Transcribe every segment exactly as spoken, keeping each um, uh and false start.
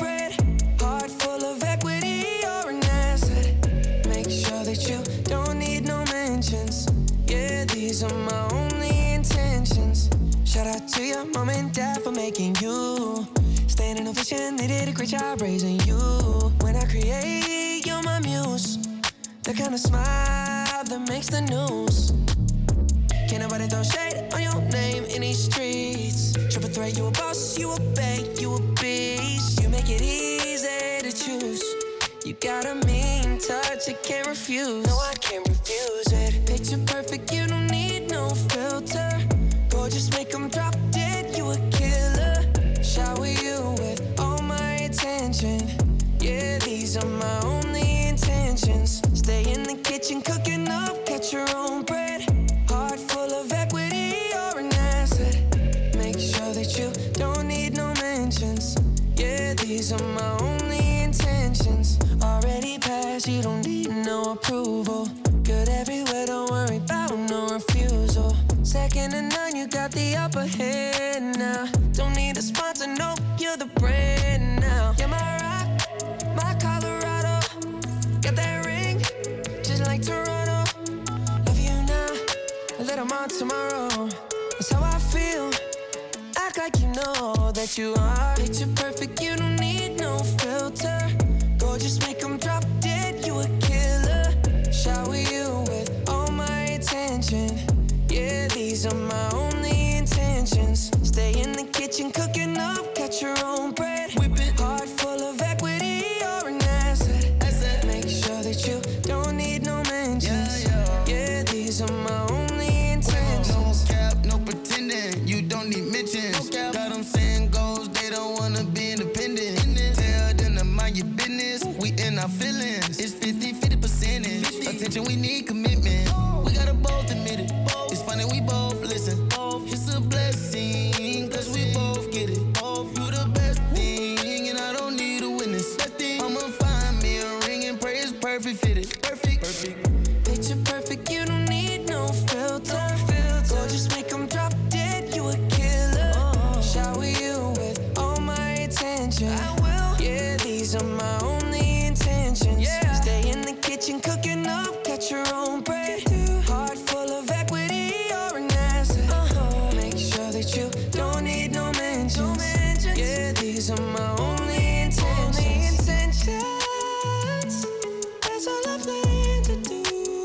bread. Heart full of equity, you're an asset. Make sure that you don't need no mentions. Yeah, these are my only intentions. Shout out to your mom and dad for making you. Standing ovation, they did a great job raising you. When I create, you're my muse. The kind of smile that makes the news. Can't nobody throw shade on your name in these streets. Triple threat, you a boss, you a bank, you a beast. You make it easy to choose. You got a mean touch, I can't refuse. No, I can't refuse it. Picture perfect, you don't need no filter. Gorgeous, make them drop dead, you a killer. Shower you with all my attention. Yeah, these are my only intentions. Stay in the kitchen, cooking up, catch your own bread. Heart full of equity, you're an asset. Make sure that you don't need no mentions. Yeah, these are my only intentions. Already passed, you don't need no approval. Good everywhere, don't worry about no refusal. Second to none, you got the upper hand now. Don't need a sponsor, no, you're the brand now. You're my rock, my Colorado. Got that ring, just like Toronto. Love you now, a little more tomorrow. That's how I feel. Act like you know that you are. Picture perfect, you don't need no filter. Gorgeous, make them drop dead, you a killer. Shower you with all my attention. Yeah, these are my only intentions. Stay in the kitchen, cooking up, catch your own bread. Whipping heart full of equity, you're an asset. asset. Make sure that you don't need no mentions. Yeah, yeah. Yeah, these are my only intentions. No cap, no pretending, you don't need mentions. No got them saying goals, they don't wanna be independent. Tell them to mind your business, we in our feelings. It's fifty fifty percentage. Attention, we need commitment. We gotta both admit it. It's funny, we both listen. It's a blessing, cause we both get it. You the best thing, and I don't need a witness. I'ma find me a ring and pray it's perfect fitted. Perfect, perfect. Picture perfect, you don't need no filter. Gorgeous, make them drop dead, you a killer. Shower you with all my attention. I will. Yeah, these are my only intentions. Yeah. Stay in the kitchen, cooking up, catch your own bread. Heart full of equity, you're an asset. Uh-huh. Make sure that you don't need no mentions. No mentions. Yeah, these are my only intentions. Only intentions. That's all I plan to do.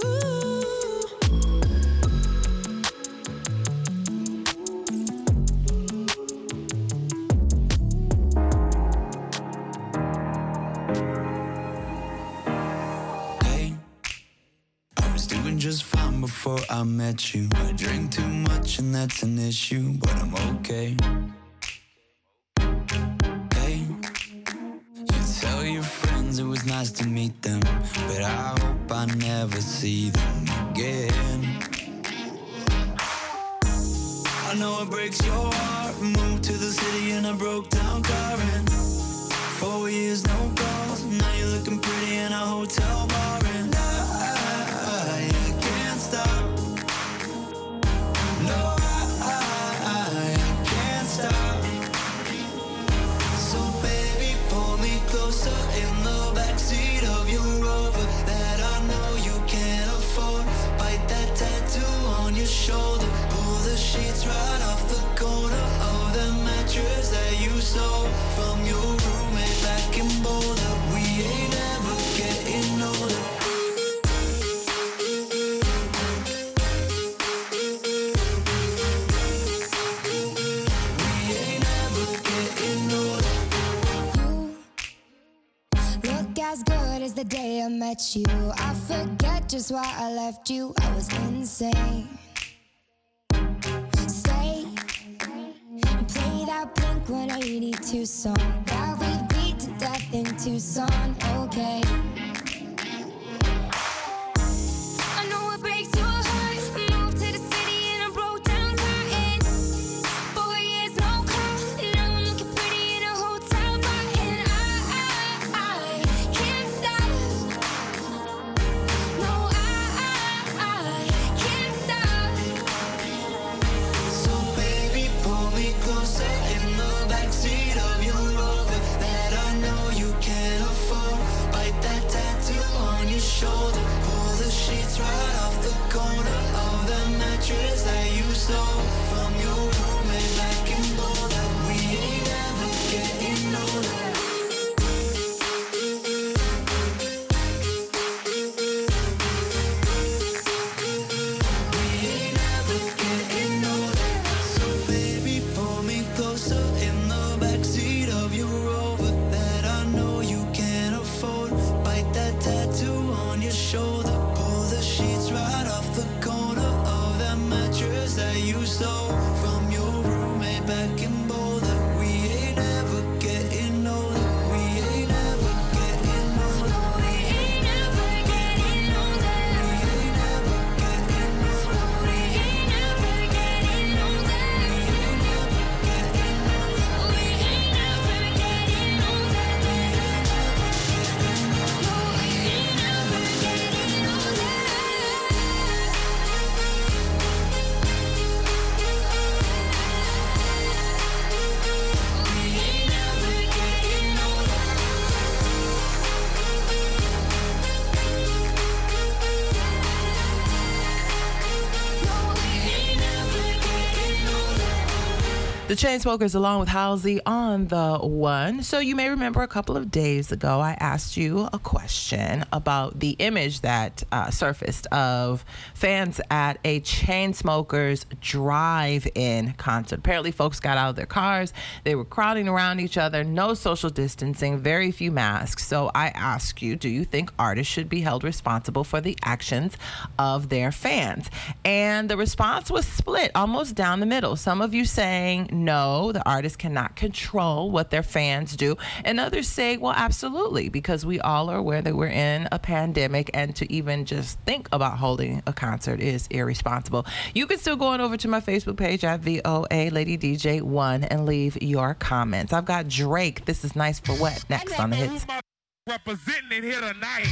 Hey, I was doing just fine before I met you. I drink too much and that's an issue, but I'm okay. Hey, you tell your friends it was nice to meet them, but I hope I never see them again. I know it breaks your heart. Moved to the city in a broke down car and four years no calls. Now you're looking pretty in a hotel bar and I, I can't stop. No, I, I, I can't stop. So baby, pull me closer in the backseat of your Rover that I know you can't afford. Bite that tattoo on your shoulder. Pull the sheets right off the corner of the mattress that you stole from your roommate back in Boulder. We ain't ever getting older. We ain't ever getting older. You look as good as the day I met you. I forget just why I left you. I was insane. Stay and play that Blink one eighty-two song that we beat to death in Tucson. Okay. I know it breaks your heart. Moved to the city in a broke down car and four years no call. Now I'm looking pretty in a hotel bar and I, I, I can't stop. No, I, I, I can't stop. So baby, pull me closer in the backseat of your Rover that I know The Chainsmokers along with Halsey on the one. So you may remember a couple of days ago, I asked you a question about the image that uh, surfaced of fans at a Chainsmokers drive-in concert. Apparently folks got out of their cars. They were crowding around each other, no social distancing, very few masks. So I ask you, do you think artists should be held responsible for the actions of their fans? And the response was split almost down the middle. Some of you saying, no, the artists cannot control what their fans do. And others say, well, absolutely, because we all are aware that we're in a pandemic, and to even just think about holding a concert is irresponsible. You can still go on over to my Facebook page at V O A Lady D J one and leave your comments. I've got Drake, This Is Nice for What, next on the hits. Representing it here tonight.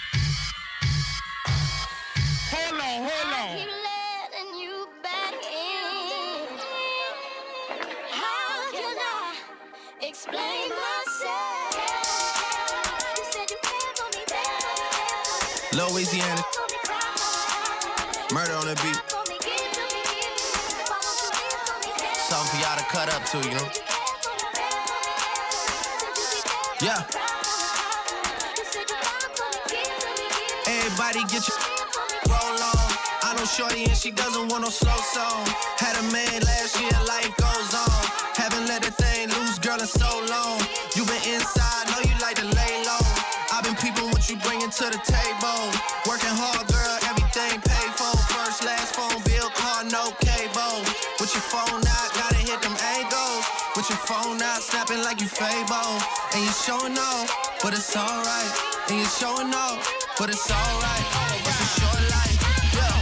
Hold on, hold on. Keep letting you back in. How can I explain myself? You said you cared for me, baby. Louisiana, For me, cry more. murder on the beat. For me, give to me, give me. Why won't you live for me, baby? Something for y'all to cut up to, you know? Yeah. Everybody get your roll on. I know shorty and she doesn't want no slow song. Had a man last year, life goes on. Haven't let a thing loose, girl, in so long. You been inside, know you like to lay low. I've been peeping what you bringing to the table. Working hard, girl, everything paid for. First, last phone bill, car, no cable. With your phone out, gotta hit them angles. With your phone out, snapping like you Fable. And you showing off, but it's alright. And you showing off, but it's alright. It's a short life, yeah.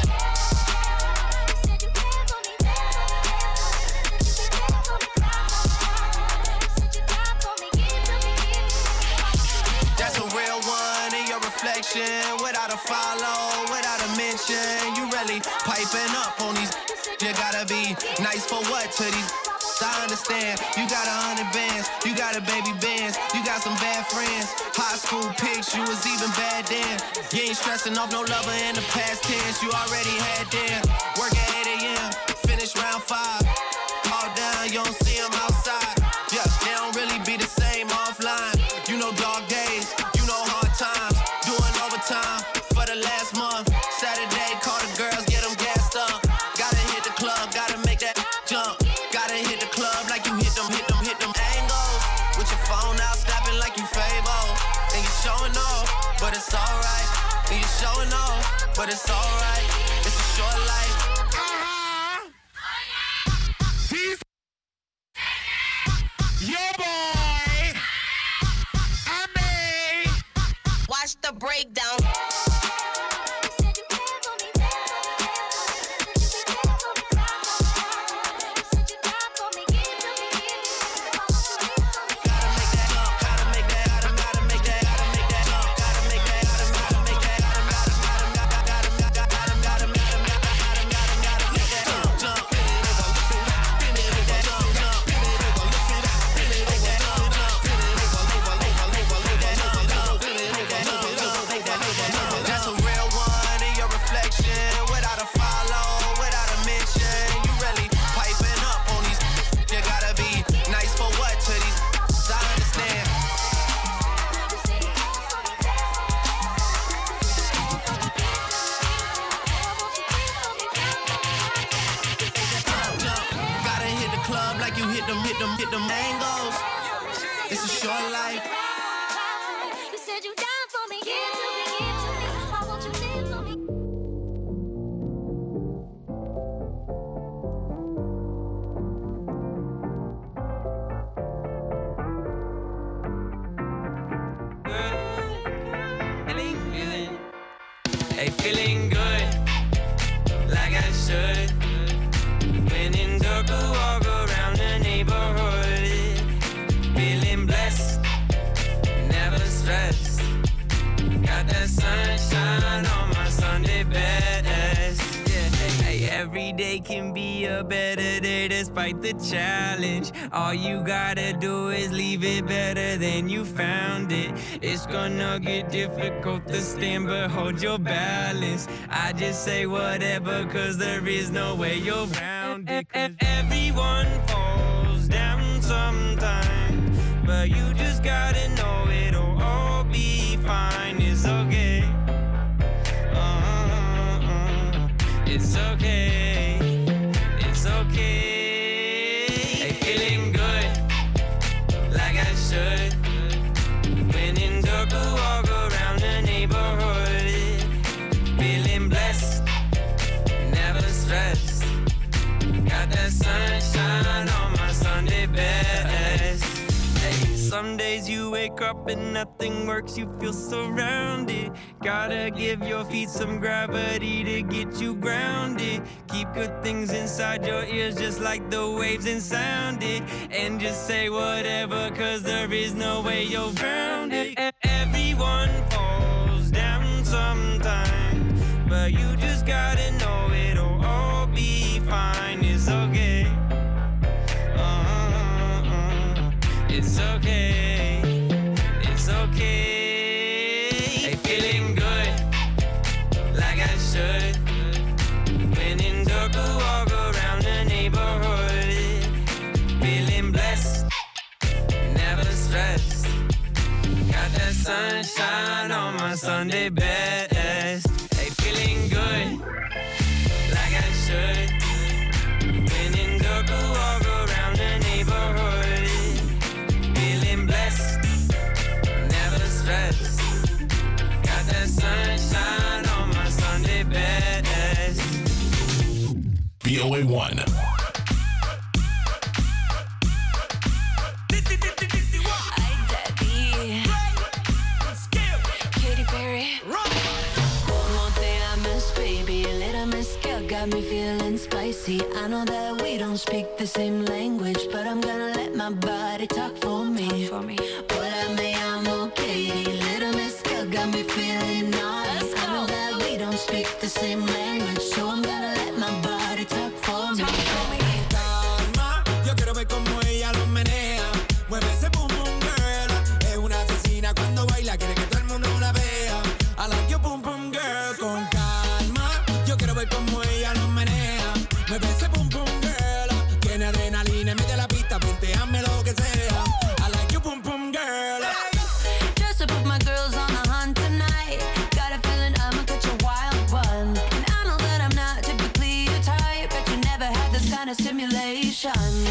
That's a real one in your reflection. Without a follow, without a mention. You really piping up on these. You gotta be nice for what to these. I understand, you got a hundred bands, you got a baby bands, you got some bad friends. High school pics, you was even bad then. You ain't stressing off no lover in the past tense, you already had them. Work at eight a.m., finish round five. All down, you don't see them outside. Yeah, they don't really be the same offline. You know dog days, you know hard times. Doing overtime for the last month. Saturday, call the girls, get them gassed up. Gotta hit the club, gotta make that jump. Gotta hit the club like you hit them, hit them, hit them angles. With your phone out, snapping like you Fable. And you showing off, but it's alright. And you showing off, but it's alright. It's a short life. Uh-huh. He's your boy. I may. Watch the breakdown. Hey, feeling good, like I should. When in dark, I walk around the neighborhood. Feeling blessed, never stressed. Got that sunshine on my Sunday best. Yeah, hey, every day can be a better day despite the challenge. All you gotta do is leave it better than you found it. It's gonna get difficult to stand, but hold your balance. I just say whatever, cause there is no way you're round it. Cause everyone falls sometime. But you just gotta know it'll all be fine. It's okay. Uh-uh-uh. It's okay. It's okay. Hey, feeling good, like I should. When in dark, I walk around the neighborhood. Feeling blessed, never stressed. Got that sunshine on my Sunday best. Hey, some days you wake up and nothing works, you feel surrounded. Gotta give your feet some gravity to get you grounded. Keep good things inside your ears just like the waves and sound it. And just say whatever, cause there is no way you're grounded. Everyone falls down sometime, but you just gotta know it'll all be fine. It's okay. Uh-uh-uh. It's okay. It's okay. Hey, feeling good, like I should. When in dark, I walk around the neighborhood. Feeling blessed, never stressed. Got that sunshine on my Sunday best. Hey, feeling good, like I should. When in dark, I walk around the neighborhood. Feeling blessed, never stressed. Got that sunshine on my Sunday best. V O A one. Got me feeling spicy. I know that we don't speak the same language, but I'm gonna let my body talk for me. For me. Hola, me llamo Katie. Little Miss Girl got me feeling naughty. I know that we don't speak the same language, so I'm gonna let my body talk for me. Calma, yo quiero ver cómo ella lo menea. Mueve ese boom boom girl. Es una asesina cuando baila, quiere que todo el mundo la vea. I like your boom boom girl. Con calma, yo quiero ver cómo ella lo menea. Mueve ese boom boom girl. Tiene adrenalina en medio de la pista, ponteame lo que sea. I like your boom boom girl. Just to put my girls on the hunt tonight. Got a feeling I'ma catch a wild one. And I know that I'm not typically your type, but you never had this kind of stimulation.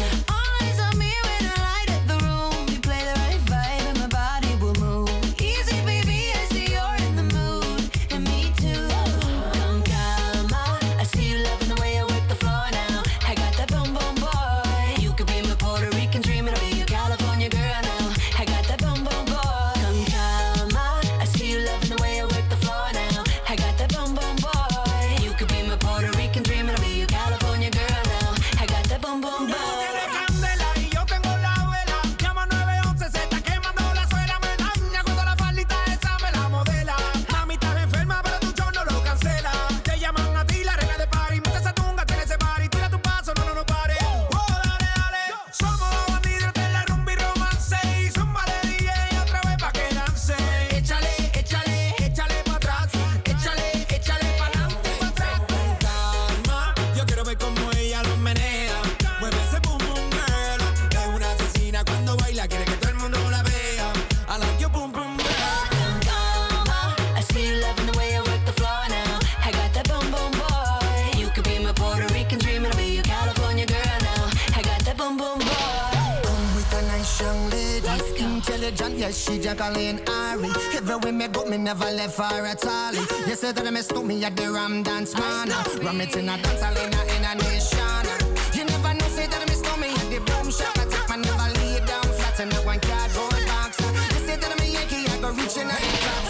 Eyes on me when I light up the room. You play the right vibe and my body will move. Easy, baby, I see you're in the mood. And me too. Con calma, I see you loving the way I work the floor now. I got that boom boom boy. You could be my Puerto Rican dream and I'll be your California girl now. I got that boom boom boy. Con calma, I see you loving the way I work the floor now. I got that boom boom boy. You could be my Puerto Rican dream and I'll be your California girl now. I got that boom boom boy. Tiene candela y yo tengo la vela. Llama nueve once, se está quemando la suela. Me daña cuando la faldita esa me la modela. Mami, estás enferma, pero tu show no lo cancela. Te llaman a ti, la reina de party. Mucha esa tunga, tiene ese party. Tira tu paso, no, no, no pare. Oh, dale, dale. Somos bandidos de la rumba y romance. Y zumba de D J otra vez pa' que dance. Échale, échale, échale pa' atrás. Échale, échale pa' adelante y pa' atrás. Con calma, yo quiero ver cómo ella lo menea. Mueve ese boom boom girl. Es una asesina cuando baila, quiere que todo el mundo la vea. I like your boom boom girl. Con calma, I see you loving the way I work the floor now. I got that boom boom boy. You could be my Puerto Rican dream and I'll be your California girl now. I got that boom boom boy. Come with a nice young lady. Let's go. Intelligent, yes, she Jacqueline Ari. Everywhere me go, me never left her at all. You said that I mistook me at the Ram Dance Man. Ram it in a dance hall in a, in a nation. You never know, say that I mistook me at the boom shop. I take my never lay down flat in a one cardboard box. You said that I'm a Yankee, I go reaching out the top.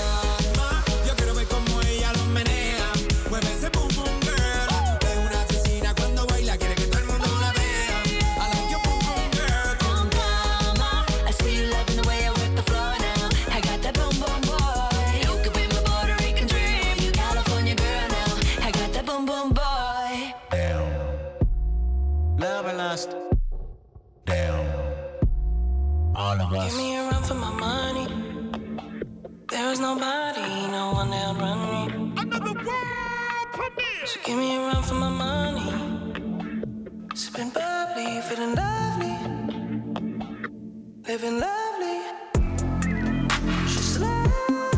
Calma, yo quiero ver cómo ella lo menea. Mueve ese boom boom girl. Es una asesina cuando baila, quiere que todo el mundo la vea. I like your boom boom girl. Con calma, I see you loving the way I work the floor now. I got that boom boom boy. You could be my Puerto Rican dream, you California girl now. I got that boom boom boy. Love and lust. All of us. Give me a run for my money. There is nobody, no one that'll run me. Another world premiere. So give me a run for my money. Sipping bubbly, feeling lovely. living lovely. She's lovely.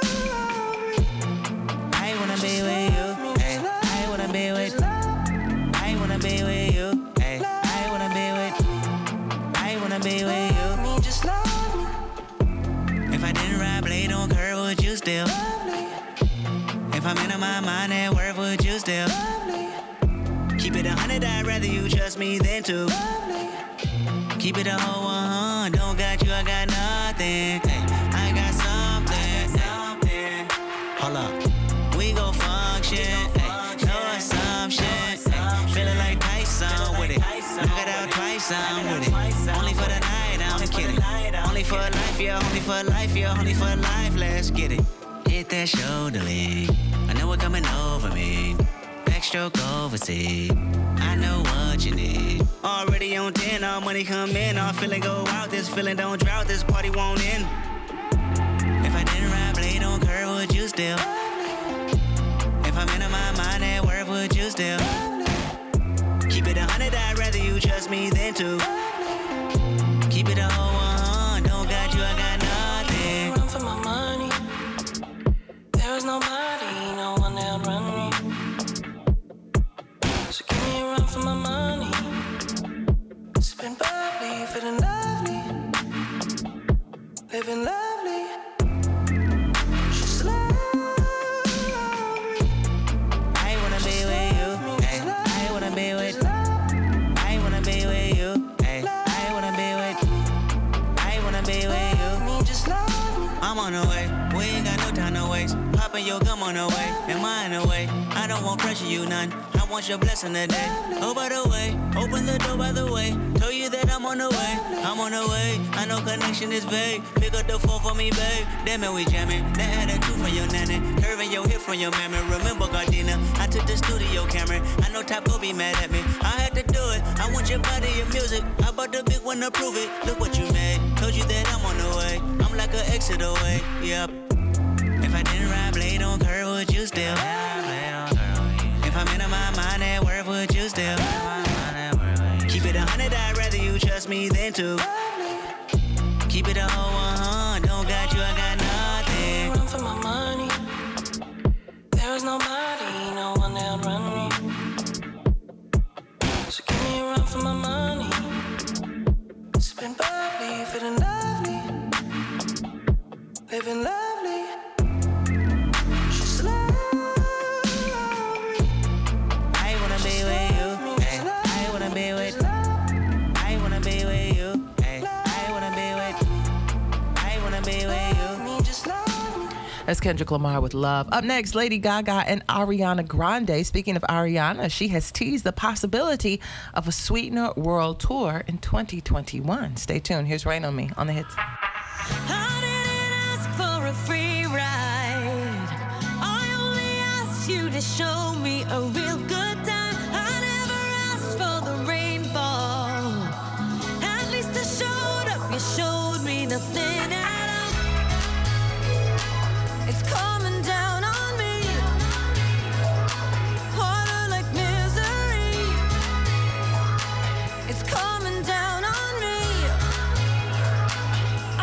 I wanna be with you. Hey, I wanna be with. I wanna be with you. Hey, I wanna be with. I wanna be with you. Me, just love me. If I didn't ride blade on curve, would you still? Lovely. If I'm in my mind at work, would you still? Lovely. Keep it a hundred, I'd rather you trust me than to. Lovely. Keep it a whole one, don't got you, I got nothing. Hey, I got something. Hey, hold up, we gon' function. Hey, no assumption. Hey, feeling like Tyson with it. Knock it out twice, I'm with it. Only for the night, I'm kidding. Only for life, yeah, only for life, yeah, only for life. Let's get it. Hit that shoulder lean. I know it coming over me. Backstroke overseas. I know what you need. Already on ten, all money come in. All feeling go out, this feeling don't drought, this party won't end. If I didn't ride blade on curve, would you still? If I'm in my mind at work, would you still? Keep it a hundred, I'd rather you trust me than to. Keep it a whole one, don't got you, I got nothing. Run for my money. There is nobody, no one that'll run me. So give me a run for my money. Sipping bubbly, feeling lovely. Living lovely. She's lovely. I wanna be with you. Hey, I wanna be with. I wanna be with you. Hey, I wanna be with. I wanna be with you. Me, just love me. I'm on the way. We ain't got no time to waste. Poppin' your gum on the way. Am I in the way? I don't want pressure, you none. I want your blessing today. Oh, by the way, open the door by the way. Told you that I'm on the way. I'm on the way. I know connection is vague. Pick up the phone for me, babe. Damn it, we jamming. That had a two from your nanny. Curving your hip from your mammy. Remember Gardena? I took the studio camera. I know Top go be mad at me. I had to do it. I want your body, your music. I bought the big one to prove it. Look what you made. Told you that I'm on the way. I'm like an exit away. Yep. If I didn't ride blade on curve, would you still? If I'm in my mind at work, would you still? Keep it a hundred, I'd rather you trust me than to. Keep it a whole one, don't got you, I got nothing. Run for my money. There is nobody, no one that'll run me. So give me a run for my money. Sipping bubbly, feeling lovely. Living lovely. She's lovely. I wanna be with you. Hey, I wanna be with. I wanna be with you. Hey, I wanna be with. I wanna be with you. Me, just love me. That's Kendrick Lamar with Love. Up next, Lady Gaga and Ariana Grande. Speaking of Ariana, she has teased the possibility of a Sweetener World Tour in twenty twenty-one. Stay tuned. Here's Rain on Me on the hits. I didn't ask for a free ride. I only asked you to show me a real good time. I never asked for the rainfall. At least I showed up. You showed me nothing at all. It's coming down on me. Harder like misery. It's coming down on me.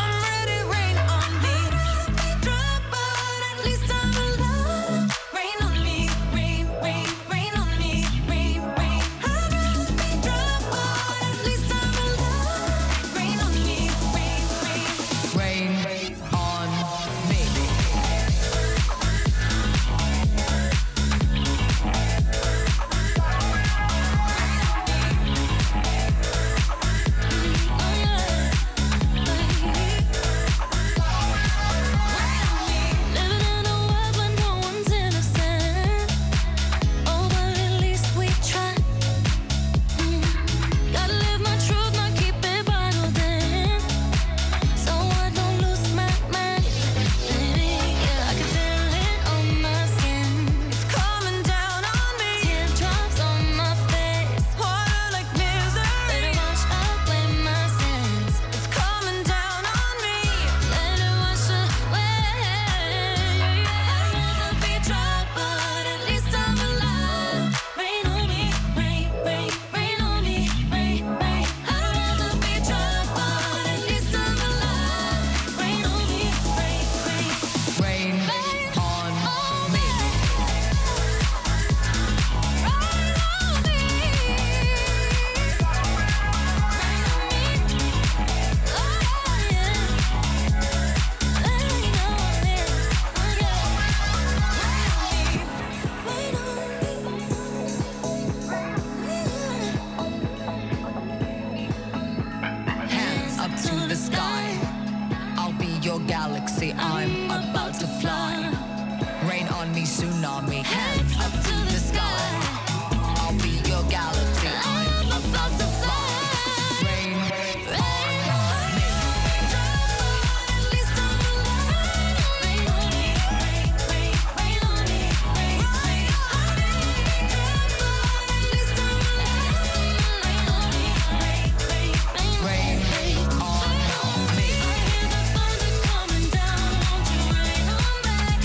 galaxy. I'm about to fly. Rain on me, tsunami. Hands up to the sky. I'll be your galaxy. I'm about to fly. Rain, rain on me. At least I'm alive. Rain on me, rain, rain, rain on me. Rain, rain on me. At least I'm alive. Rain on me, rain, rain, rain, rain on me. I hear the thunder coming down. Won't you rain on back?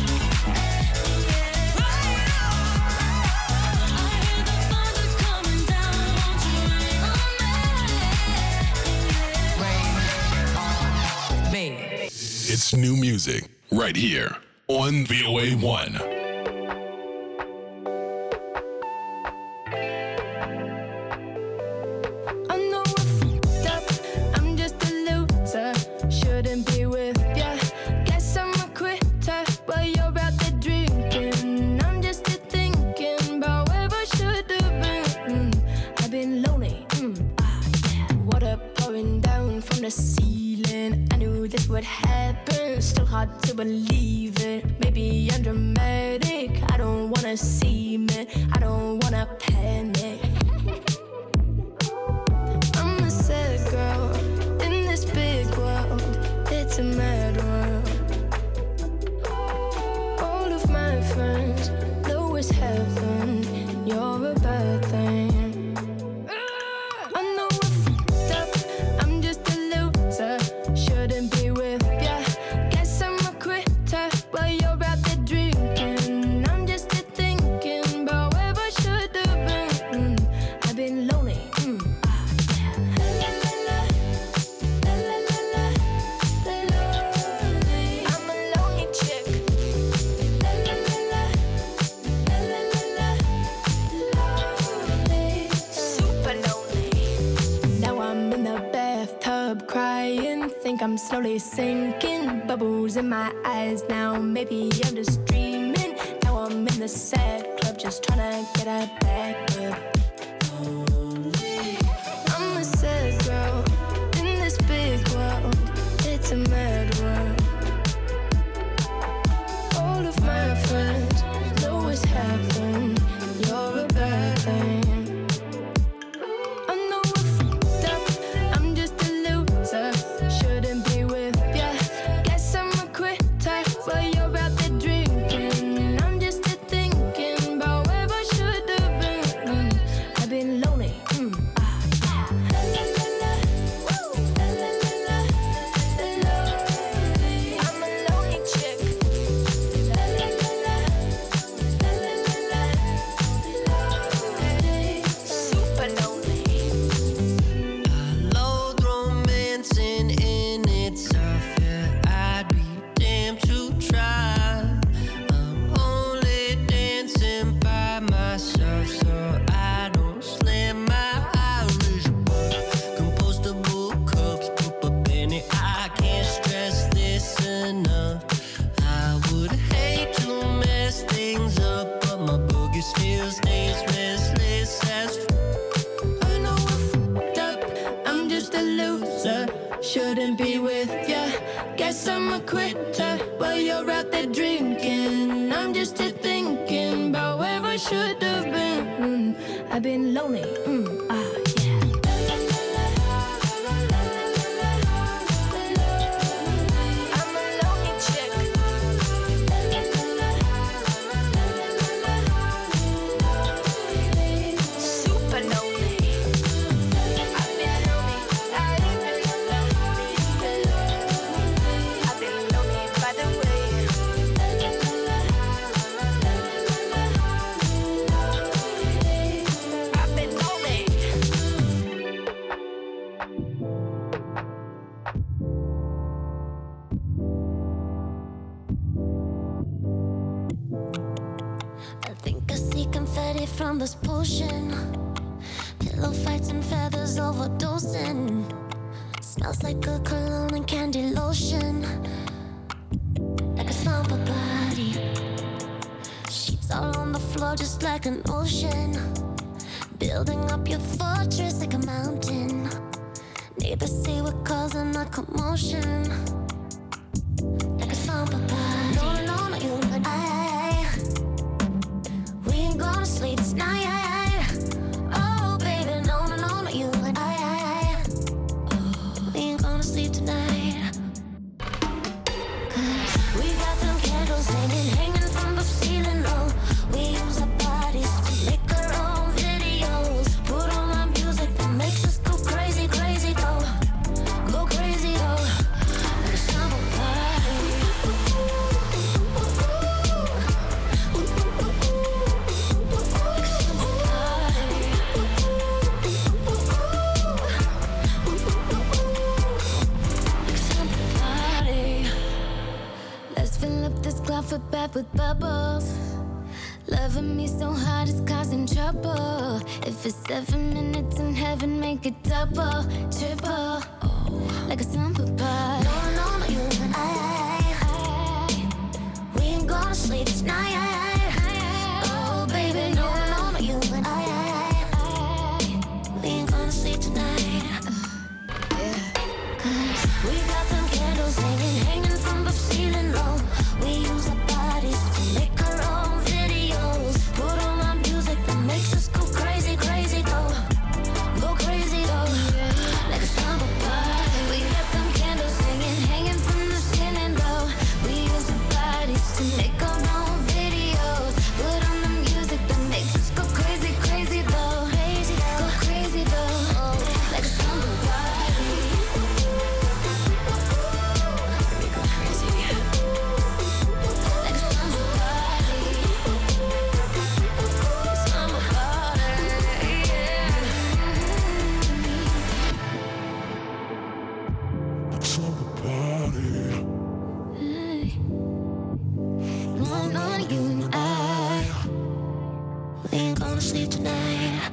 Rain on. I hear the thunder coming down. Won't you rain on back? Rain on me. It's new music right here on V O A one. I know I fucked up. I'm just a loser. Shouldn't be with ya. Guess I'm a quitter. While you're out there drinking, I'm just here thinking about where I should have been. Mm, I've been lonely. Mm, ah, yeah. Water pouring down from the ceiling. I knew this would happen. Still hard to believe it. Maybe I'm dramatic. I don't wanna seem it. I don't wanna panic. I'm a sad girl in this big world. It's a mad world. All of my friends know it's heaven. You're a bad thing. I know I fucked up. I'm just a loser. Shouldn't be with ya. Guess I'm a quitter. While you're out there drinking, I'm just here thinking about where I should have been. Mm, I've been lonely. Mm, ah, yeah. La, la, la, la, la, la, la, la, lonely. I'm a lonely chick. La, la, la, la, la, la, la, la, lonely. Super lonely. Now I'm in the bathtub crying. Think I'm slowly sinking. Bubbles in my eyes now. Maybe I'm just dreaming. Now I'm in the sad club, just trying to get a back up. I'm a sad girl in this big world. It's a mad world. All of my friends know it's happened. You're a bad thing. I know I fucked up. I'm just a loser. Shouldn't be with ya. Guess I'm a quitter. While you're out there drinking, I'm just here thinking about where I should have been. Mm, I've been lonely. Mm, ah, yeah. La, la, la, woo. La, la, la, la, la, lonely. I'm a lonely chick. La, la, la, la, la, la, la, la, lonely. Super lonely. Loathe romancing in itself, yeah, I'd be damned to try. I'm only dancing by myself, so I don't slam my Irish bar. Compostable cups, pop a penny, I can't stress this enough. I would hate to mess things up, but my boogie still stays restless as I know I fucked up. I'm just a loser. Shouldn't be with ya. Guess I'm a quitter. While you're out there drinking, I'm just here thinking about where I should have been. Mm, I've been lonely. Mm, ah, yeah. La, la, la, la, la, la, la, la, lonely. I'm a lonely chick. La, la, la, la, la, la, la, la, lonely. Super lonely. I've been lonely. I've been lonely. I've been lonely by the way. La, la, la, la, la, la, la, lonely. I've been lonely. I think I see confetti from this potion. Pillow fights and feathers overdosing. Smells like a cologne and candy lotion. Like a slumber body. Sheets all on the floor just like an ocean. Building up your fortress like a mountain. Neighbors say we're causing a commotion. fill up this closet bath with bubbles. Loving me so hard it's causing trouble. If it's seven minutes in heaven, make it double, triple, like a slumber party. No, no, no, you and I, we ain't gonna sleep tonight. Oh, baby, no, no, no, you and I, we ain't gonna sleep tonight. Cause we got them candles hanging, hanging from the ceiling low. We use our bodies to make our own videos. Put on our music that makes us go crazy, crazy, go, go crazy, go, like a slumber party. We got them candles hanging, hanging from the ceiling low. We use our bodies to make our own videos. Put on the music that makes us go crazy, crazy, go, crazy, go crazy, go, like a slumber party. We go crazy. Like a slumber party. Slumber party, yeah. Hey. No, no, you and I, we ain't gonna sleep tonight.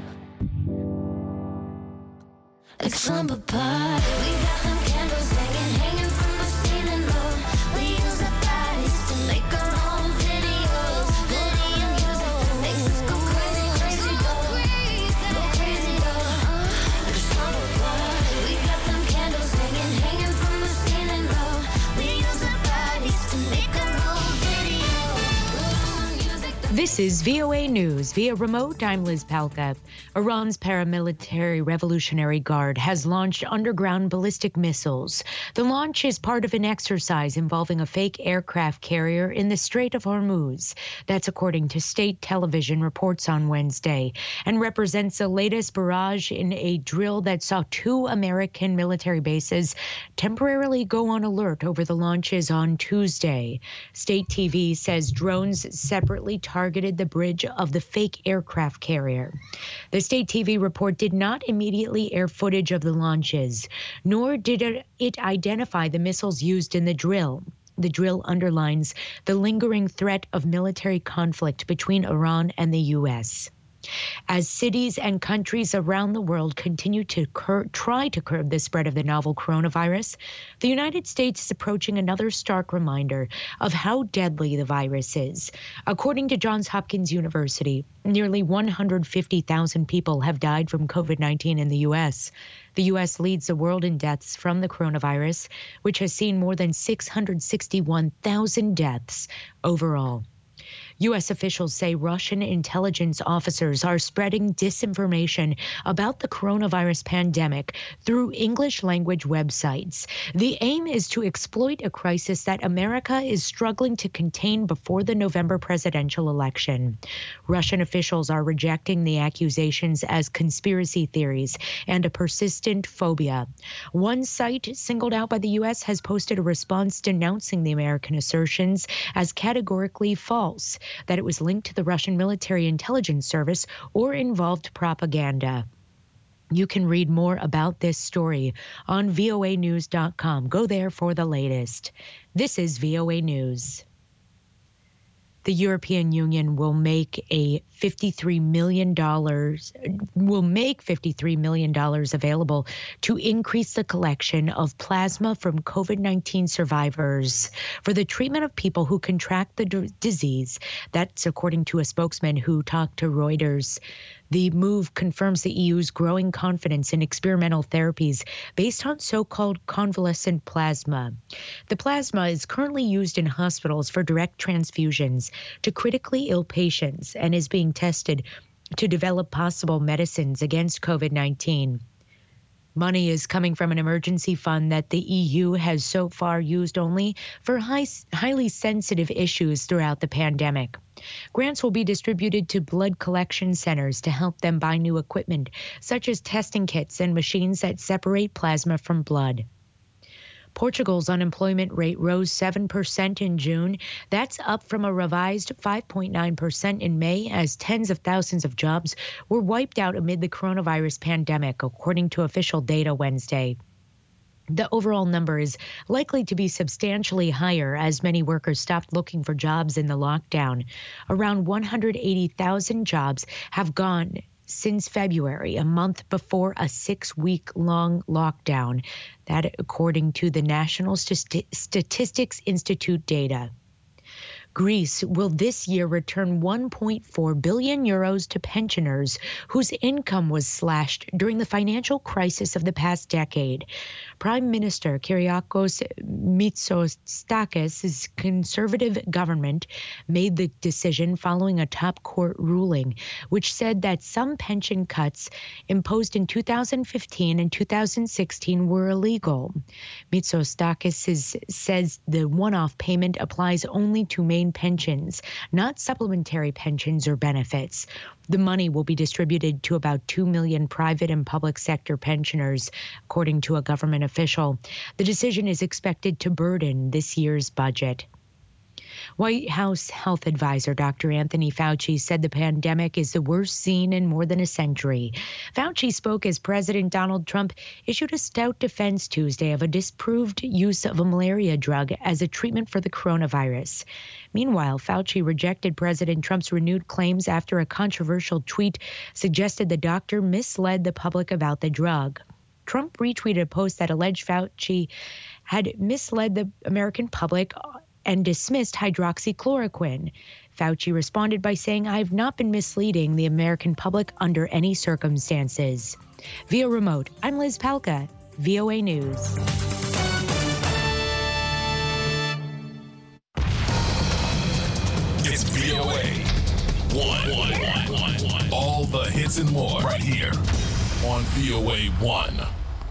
Like a slumber party. We got them candles hanging, hanging from the ceiling low. We use our bodies to make our own videos. Put on the music that makes us go crazy, crazy, go, go crazy, go, like a slumber party. We got them candles hanging, hanging from the ceiling low. We use our bodies to make our own videos. Put on the music that This is V O A News. Via remote, I'm Liz Palka. Iran's paramilitary Revolutionary Guard has launched underground ballistic missiles. The launch is part of an exercise involving a fake aircraft carrier in the Strait of Hormuz. That's according to state television reports on Wednesday, and represents the latest barrage in a drill that saw two American military bases temporarily go on alert over the launches on Tuesday. State T V says drones separately targeted the bridge of the fake aircraft carrier. The state T V report did not immediately air footage of the launches, nor did it, it identify the missiles used in the drill. The drill underlines the lingering threat of military conflict between Iran and the U S. As cities and countries around the world continue to cur- try to curb the spread of the novel coronavirus, the United States is approaching another stark reminder of how deadly the virus is. According to Johns Hopkins University, nearly one hundred fifty thousand people have died from COVID nineteen in the U S. The U S leads the world in deaths from the coronavirus, which has seen more than six hundred sixty-one thousand deaths overall. U S officials say Russian intelligence officers are spreading disinformation about the coronavirus pandemic through English language websites. The aim is to exploit a crisis that America is struggling to contain before the November presidential election. Russian officials are rejecting the accusations as conspiracy theories and a persistent phobia. One site singled out by the U S has posted a response denouncing the American assertions as categorically false, that it was linked to the Russian military intelligence service or involved propaganda. You can read more about this story on V O A news dot com. Go there for the latest. This is V O A News. The European Union will make a fifty-three million dollars will make fifty-three million dollars available to increase the collection of plasma from COVID nineteen survivors for the treatment of people who contract the d- disease. That's according to a spokesman who talked to Reuters. The move confirms the E U's growing confidence in experimental therapies based on so-called convalescent plasma. The plasma is currently used in hospitals for direct transfusions to critically ill patients and is being tested to develop possible medicines against COVID nineteen. Money is coming from an emergency fund that the E U has so far used only for high, highly sensitive issues throughout the pandemic. Grants will be distributed to blood collection centers to help them buy new equipment, such as testing kits and machines that separate plasma from blood. Portugal's unemployment rate rose seven percent in June. That's up from a revised five point nine percent in May, as tens of thousands of jobs were wiped out amid the coronavirus pandemic, according to official data Wednesday. The overall number is likely to be substantially higher as many workers stopped looking for jobs in the lockdown. Around one hundred eighty thousand jobs have gone since February, a month before a six-week-long lockdown. That according to the National St- Statistics Institute data. Greece will this year return one point four billion euros to pensioners whose income was slashed during the financial crisis of the past decade. Prime Minister Kyriakos Mitsotakis' conservative government made the decision following a top court ruling, which said that some pension cuts imposed in two thousand fifteen and two thousand sixteen were illegal. Mitsotakis says the one-off payment applies only to main pensions, not supplementary pensions or benefits. The money will be distributed to about two million private and public sector pensioners, according to a government official. The decision is expected to burden this year's budget. White House health advisor Doctor Anthony Fauci said the pandemic is the worst seen in more than a century. Fauci spoke as President Donald Trump issued a stout defense Tuesday of a disproved use of a malaria drug as a treatment for the coronavirus. Meanwhile, Fauci rejected President Trump's renewed claims after a controversial tweet suggested the doctor misled the public about the drug. Trump retweeted a post that alleged Fauci had misled the American public and dismissed hydroxychloroquine. Fauci responded by saying, "I have not been misleading the American public under any circumstances." Via remote, I'm Liz Palka, V O A News. It's V O A one. One, one, one, one. All the hits and more right here on V O A one.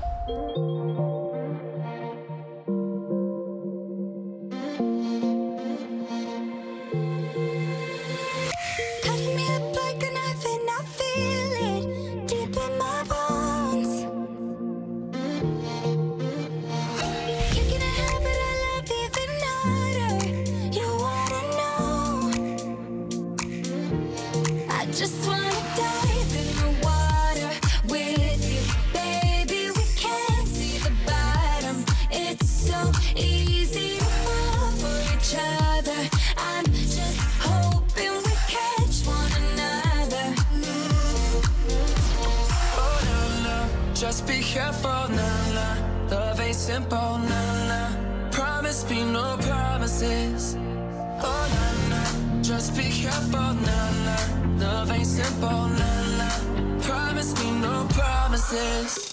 Just be careful, nah, nah. Love ain't simple, nah, nah. Promise me no promises. Oh, nah, nah. Just be careful, nah, nah. Love ain't simple, nah, nah. Promise me no promises.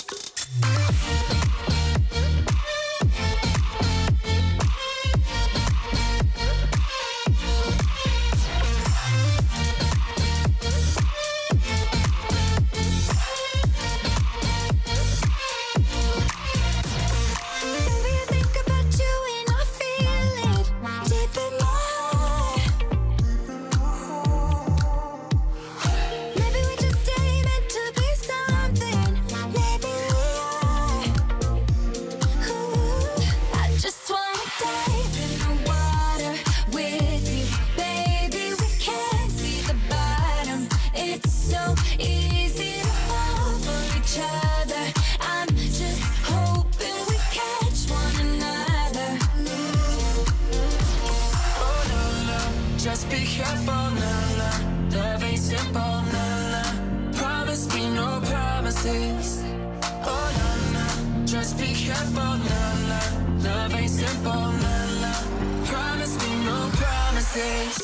Just be careful, nah, nah. Love ain't simple, nah, nah. Promise me no promises. Oh, nah, nah. Just be careful, nah, nah. Love ain't simple, nah, nah. Promise me no promises.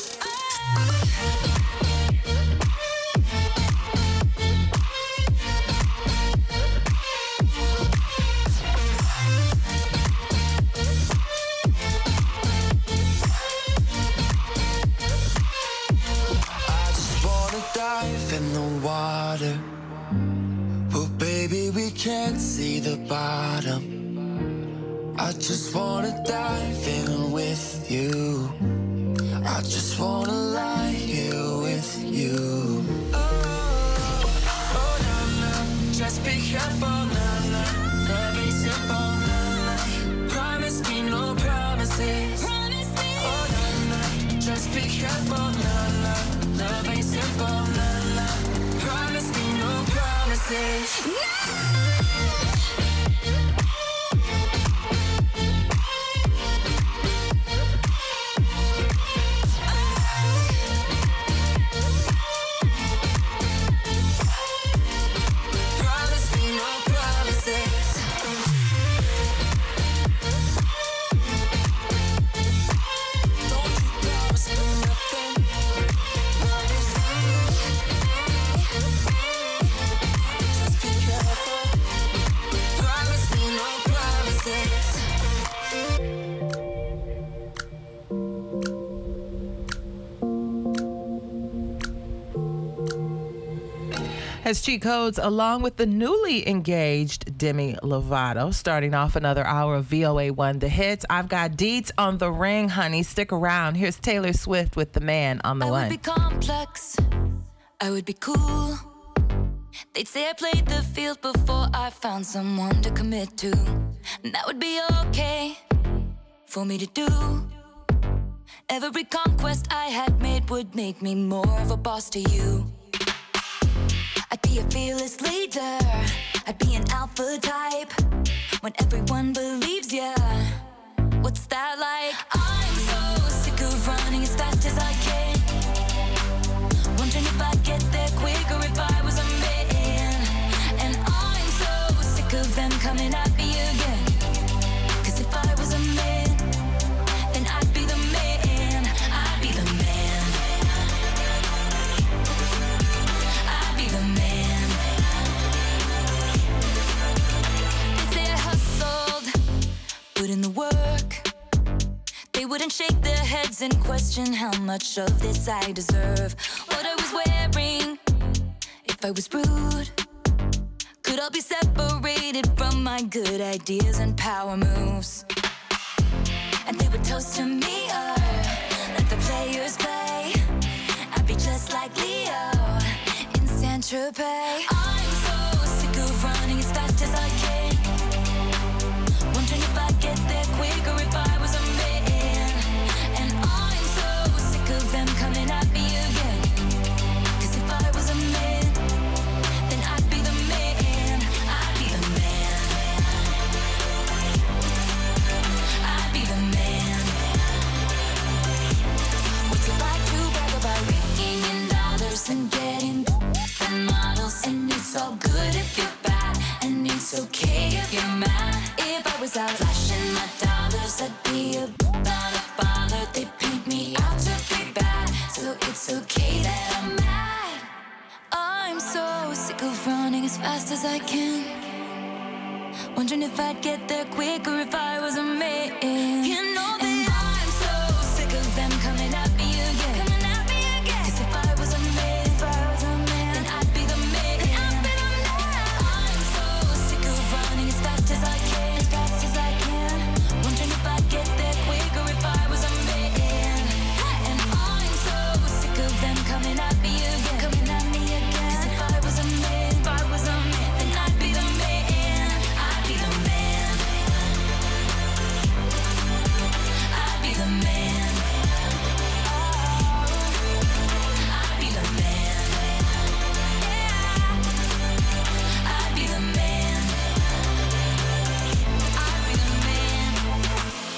In the water, but baby, we can't see the bottom. I just wanna dive in with you. I just wanna lie here with you. Oh, oh, nah, nah. Just be careful, nah, nah. Love ain't simple, nah, nah. Promise me no promises. Promise me. Oh, nah, nah. Just be careful, nah, nah. Love ain't simple, nah, nah. Promise me no promises. No! has Cheat Codes along with the newly engaged Demi Lovato, starting off another hour of V O A one The Hits. I've got deets on the ring, honey. Stick around. Here's Taylor Swift with The Man on the I One. would be complex, I would be cool. They'd say I played the field before I found someone to commit to. And that would be okay for me to do. Every conquest I had made would make me more of a boss to you. I'd be a fearless leader, I'd be an alpha type. When everyone believes ya, what's that like? I'm so sick of running as fast as I can. Wondering if I'd get there quicker if I was a man. And I'm so sick of them coming at me again. Cause if I was a man, then I'd be the man. I'd be the man. I'd be the man. They'd say I hustled, put in the work. They wouldn't shake their heads and question how much of this I deserve. What I was wearing, if I was rude, could all be separated from my good ideas and power moves. And they would toast to me, oh, let the players play. I'd be just like Leo in Saint-Tropez. I'm so sick of running as fast as I can. Wondering if I'd get there quicker if I was a man. And I'm so sick of them coming at me again. Cause if I was a man, then I'd be the man. I'd be the man. I'd be the man. What's it like to brag about raking in dollars and getting the models? And it's all good if you're bad, and it's okay if you're mad. If I was out flashing my dollars, I'd be about a baller. They paint me out to be bad, so it's okay that I'm mad. I'm so sick of running as fast as I can. Wondering if I'd get there quicker if I was a man. You know that I'm so sick of them coming at me again. Coming at me again. Cause if I was a man, if I was a man, then I'd be the man. Then I'd be the man. I'm so sick of running as fast as I can. As fast as I can. Wondering if I'd get there quicker if I was a man. And I'm so sick of them coming at me again. Coming at me again. Cause if I was a man, if I was a man, then I'd be the man. I'd be the man. I'd be the man. I'd be the man. I'd be the man. I'd be the man.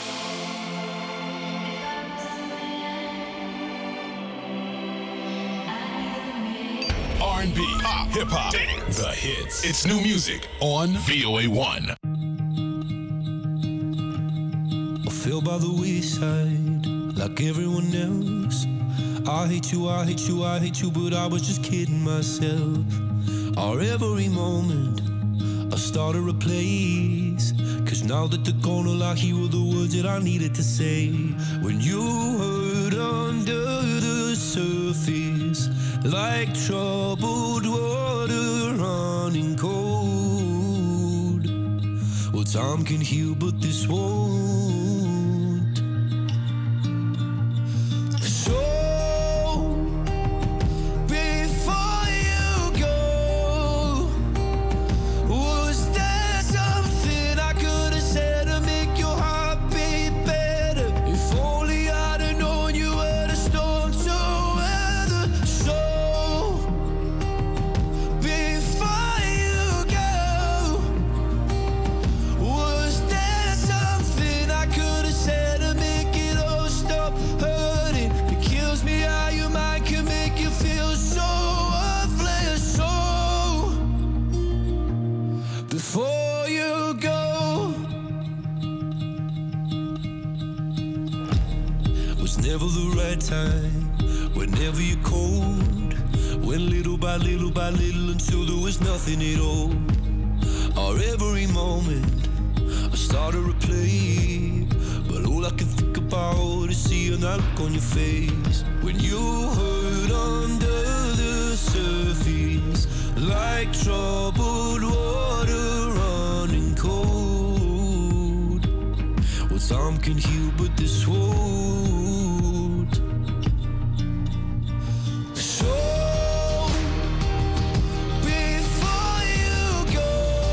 R and B, pop, hip hop, the hits. It's new music on V O A one. I fell by the wayside like everyone else. I hate you, I hate you, I hate you, but I was just kidding myself. Our every moment I started a place. Cause now that they're gone, all I hear were the words that I needed to say. When you hurt under the surface, like troubled water running cold. Well, time can heal, but this won't. So before you go, was there something I could have said to make your heart beat better? If only I'd have known you were the storm to weather. So before you go, was there something I could have said to make it all stop hurting? It kills me how your mind can make you feel so worthless. So before you go, was never the right time, whenever you're cold. Went little by little by little until there was nothing at all. Our every moment I started to replay, but all I can think about is seeing that look on your face. When you hurt under the surface, like troubled water running cold. Well, time can heal, but this won't. So before you go,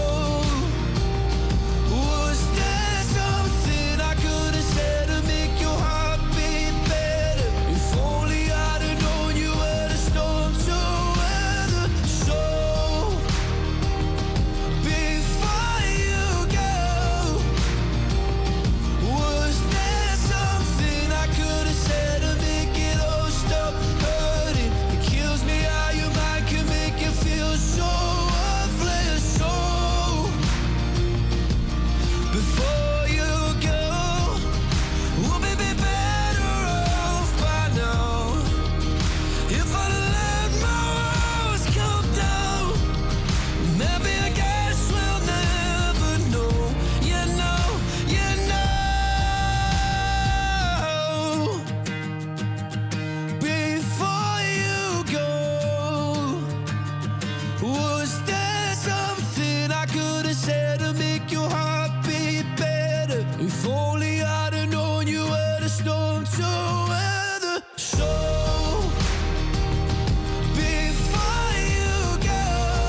was there something I could have said to make your heart beat better? If only I'd have known you were the storm to weather. So before you go, was there something I could have said to make it all stop hurting? It kills me how your mind can make you feel so worthless. So before you go, we'll be be better off by now. If I let my walls come down, maybe I guess we'll never know. You know, you know. Before you go, was there something I could have said to make your heart beat better? If only I'd have known you were the storm to weather. So before you go,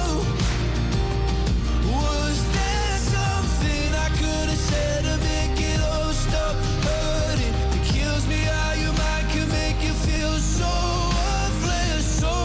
was there something I could have said to make it all stop hurting? It kills me how your mind can make you feel so worthless. So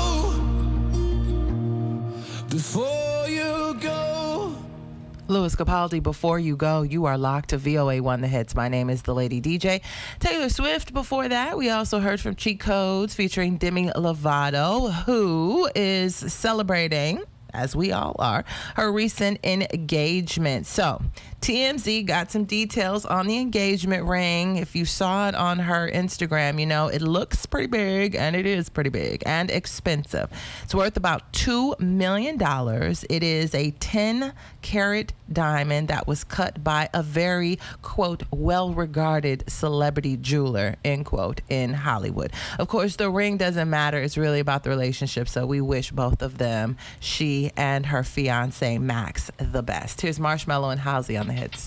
before you go. Louis Capaldi, Before You Go. You are locked to V O A one The Hits. My name is the Lady D J. Taylor Swift before that. We also heard from Cheat Codes featuring Demi Lovato, who is celebrating, as we all are, her recent engagement. So T M Z got some details on the engagement ring. If you saw it on her Instagram, you know, it looks pretty big, and it is pretty big and expensive. It's worth about two million dollars. It is a ten carat diamond that was cut by a very, quote, well-regarded celebrity jeweler, end quote, in Hollywood. Of course, the ring doesn't matter. It's really about the relationship. So we wish both of them, she and her fiance, Max, the best. Here's Marshmello and Halsey on the hits.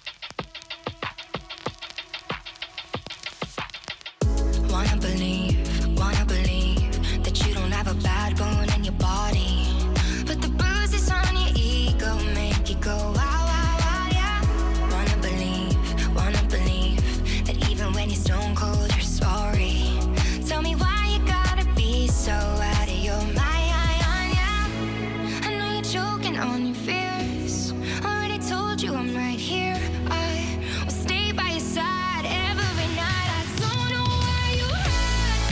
Wanna believe, wanna believe that you don't have a bad bone in your body, but the bruises on your ego make you go wow, wow, wow, yeah. Wanna believe, wanna believe that even when you're stone cold, you're sorry. Tell me why you gotta be so out of your mind, yeah. I know you're choking on your fears. Already told you I'm right here. I will stay by your side every night. I don't know why you hurt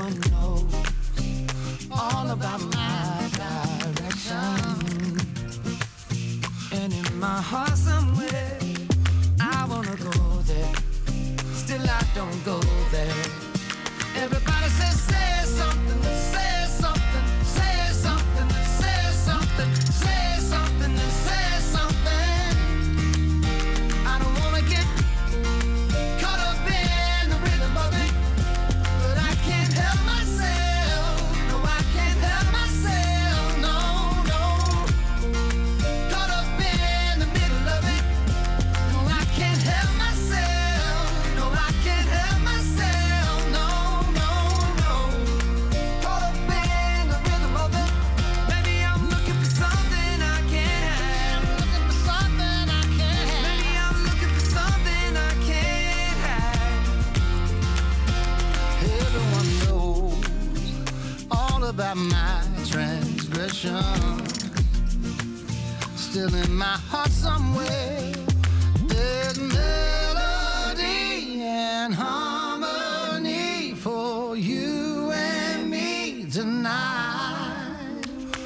everyone knows all about my direction. And in my heart somewhere, I wanna go there. Still I don't go there. Everybody says, say something, say something, say something, say something, say something, say something. I don't wanna get caught up in the rhythm of it, but I can't help myself. No, I can't help myself. No, no. Caught up in the middle of it. No, I can't help myself. No, I can't help myself. No, no, no. Caught up in the rhythm of it. Maybe I'm looking for something I can't have. Looking for something I can't have. Maybe I'm looking for something I can't have. Everyone knows all about my transgression. Still in my heart somewhere, there's melody and harmony for you and me tonight.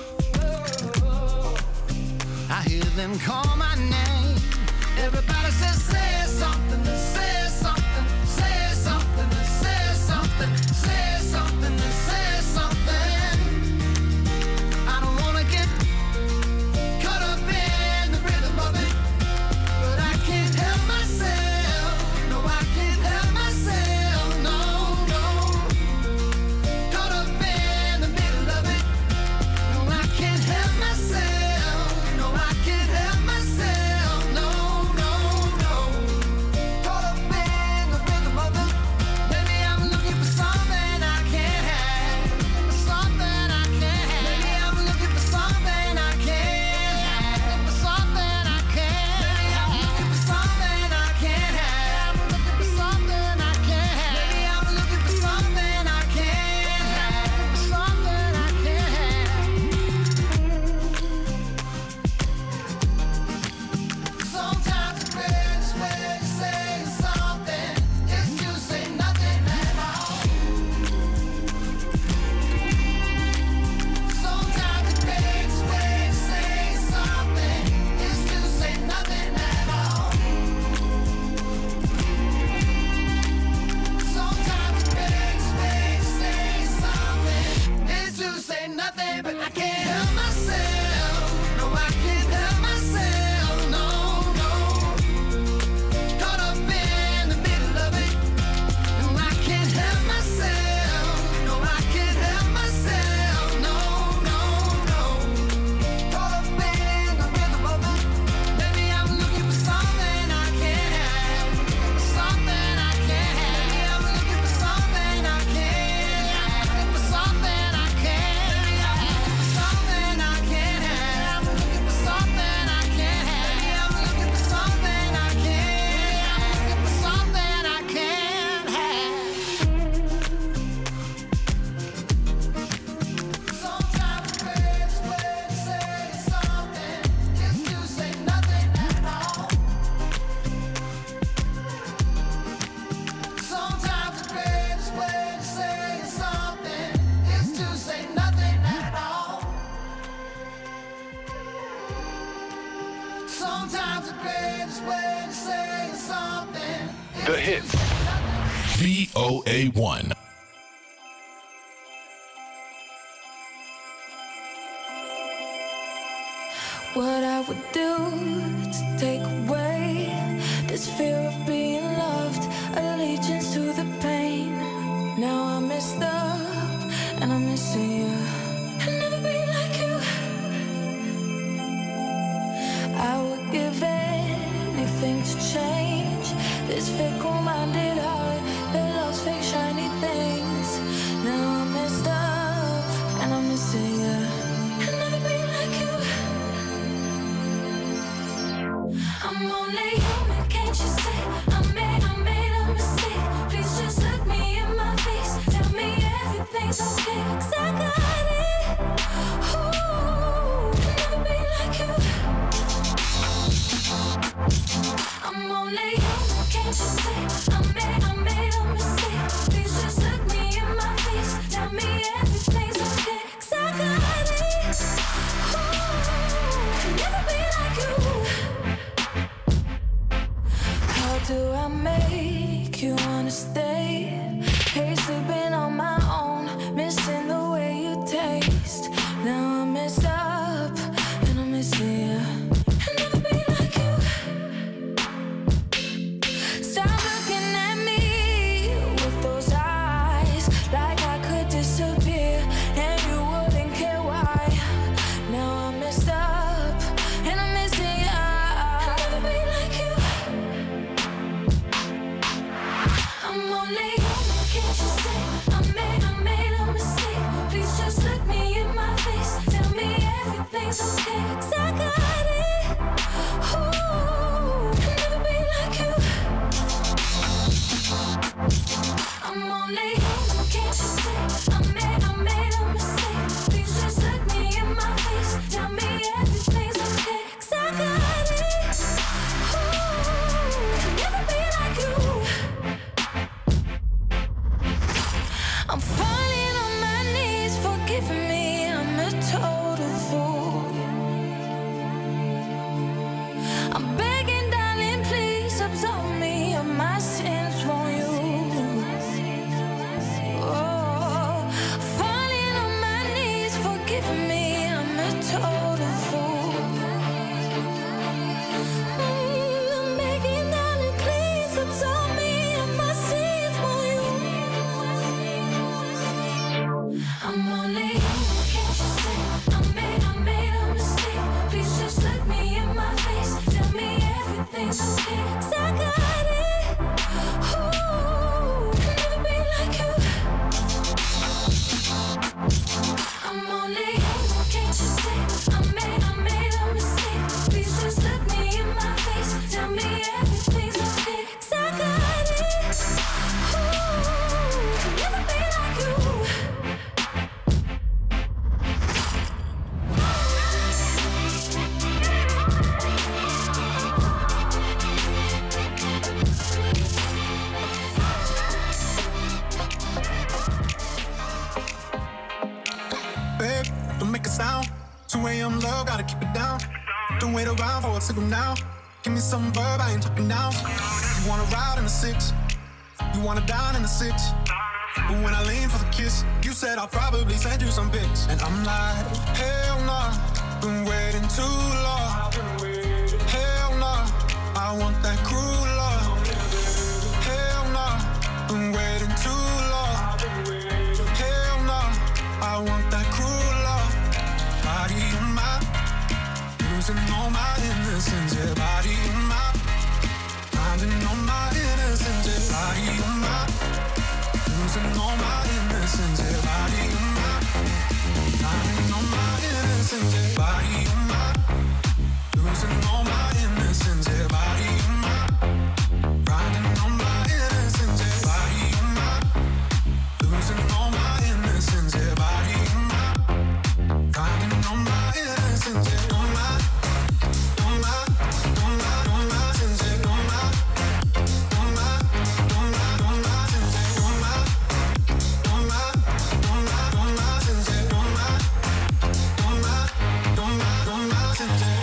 I hear them call my name. Everybody says, say something, say something, say something, say something, say something, say something. I don't wanna get caught up in the rhythm of it, but I can't help myself. No, I can't help myself. No, no. Caught up in the middle of it. No, I can't help myself. No, I can't help myself. No, no, no. Caught up in the rhythm of it. Maybe I'm looking for something I can't have. For something I can't have. Maybe I'm looking for something I can't have. For something I can't. Maybe I'm looking for something I can't have. Looking for something I can't have. Maybe I'm looking for something I can't have. For something I can't have. Sometimes the greatest way to say something is to say nothing at all. Sometimes the greatest way to say something is to say nothing at all. Sometimes the greatest way to say something is to say nothing, but I can't help myself. No, I can't help myself. No, no. Caught up in the middle of it. No, I can't help myself. No, I can't help myself. No, no, no. Caught up in the rhythm of it. Maybe I'm looking for something I can't have. Something I can't have. Maybe I'm looking for something I can't have. For something I can't. Maybe I'm looking for something I can't have. Looking for something I can't have. Maybe I'm looking for something I can't have. Looking for something I can't have. Sometimes the greatest way to say something is to say nothing at all. Sometimes the greatest way to say something is to say nothing at all. Sometimes the greatest way to say something The hits. V O A one. What I would do to take away this fear of being loved, allegiance to the pain. Now I'm messed up and I'm missing you. I'll never be like you. I would give anything to change this fickle-minded heart that loves fake shiny things. Now I'm messed up and I'm missing you. I'll never be like you. I'm only human, can't you see? I made, I made a mistake. Please just look me in my face. Tell me everything's okay, 'cause I got it. Ooh, I'll never be like you. I'm only human, can't you see? I made, I made a mistake. Please just look me in my face. I'm begging, darling, please absolve me of my sins for you. Oh, falling on my knees, forgive me, I'm a total fool. Mm, I'm begging, darling, please absolve me of my sins for you. I'm only human, can't you see? I made, I made a mistake. Please just look me in my face. Tell me everything's okay. 'Cause I got it. Ooh, can never be like you. I'm only human, can't you see? I made, I made a mistake. Please just look me in my face. Tell me everything's okay. 'Cause I got it. Ooh, can never be like you. Babe, don't make a sound. two a.m. love, gotta keep it down. Don't wait around for a signal now. Give me some verb, I ain't talking now. You wanna ride in the six, you wanna dine in the six. But when I lean for the kiss, you said I'll probably send you some pics. And I'm like, hell nah, been waiting too long. Hell nah, I want that cruel love. Hell nah, been waiting too long. Hell nah, I want that cruel love. Body of mine, losing all my innocence. Yeah, body of mine, finding all my innocence. Yeah, body of mine, losing all my innocence. Yeah, body of mine, finding all my innocence. Yeah, body of mine, losing all my innocence. Yeah, body of mine, finding all my innocence. Yeah, body of mine, losing all my innocence. Yeah, body of mine, finding all my innocence. Yeah, all my, all my, all my, all my sins. Yeah, all my, all my, all my, all my sins. Yeah, all my, all my, all my, all my sins. Yeah, all my, all my, all my, all my sins. Yeah.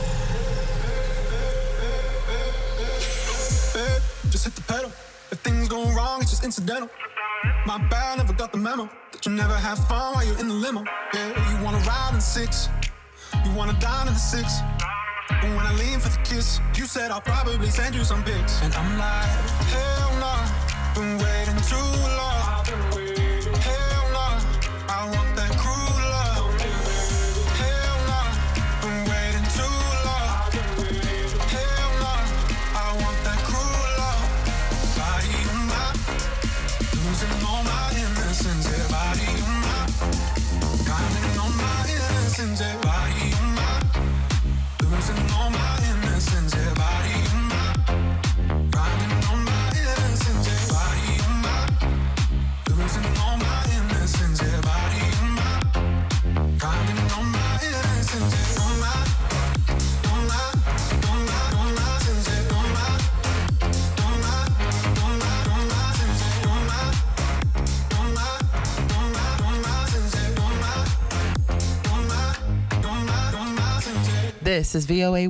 Babe, just hit the pedal. If things go wrong, it's just incidental. My bad, never got the memo that you never have fun while you're in the limo. Yeah, you wanna ride in six, you wanna dine in the six. But when I lean for the kiss, you said I'll probably send you some pics. And I'm like, hell nah, been waiting too long. Hell nah, I want that cruel love. Hell nah, been waiting too long. Hell nah, I want that cruel love. Body of mine, losing all my innocence. Yeah, body of mine, finding all my innocence. Yeah, body of mine, losing all my innocence. Yeah, body of mine, finding all my innocence. Yeah, body of mine, losing all my innocence. Yeah, body of mine, finding all my innocence. Yeah, all my, all my, all my, all my sins. Yeah, all my, all my, all my, all my sins. Yeah, all my, all my, all my, all my sins. Yeah, all my, all my, all my, all my sins. Yeah. This is V O A